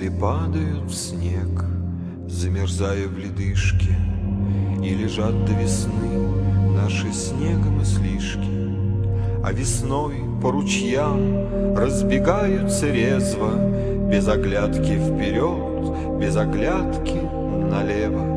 мысли падают в снег, замерзая в ледышке, и лежат до весны наши снегомыслишки. А весной по ручьям разбегаются резво, без оглядки вперед, без оглядки налево.